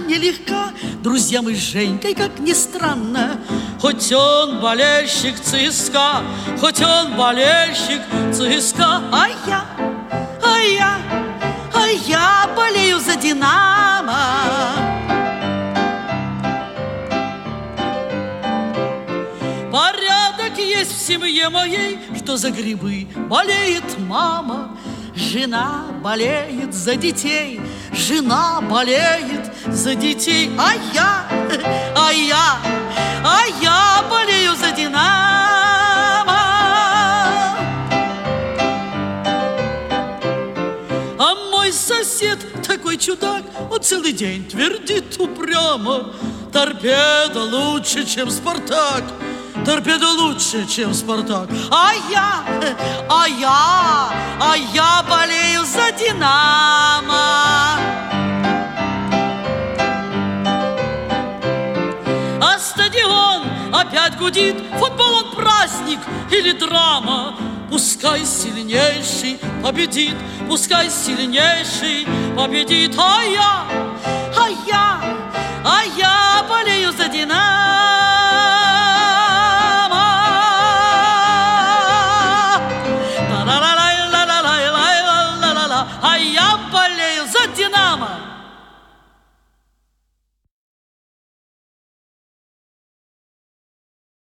нелегка. Друзья мы с Женькой, как ни странно, хоть он болельщик ЦСКА, хоть он болельщик ЦСКА, а я болею за Динамо. Порядок есть в семье моей, что за грибы болеет мама. Жена болеет за детей, жена болеет за детей, а я болею за Динамо. А мой сосед такой чудак, он целый день твердит упрямо: торпедо лучше, чем Спартак, торпедо лучше, чем Спартак. А я болею за Динамо. А стадион опять гудит, футбол он праздник или драма. Пускай сильнейший победит, пускай сильнейший победит. А я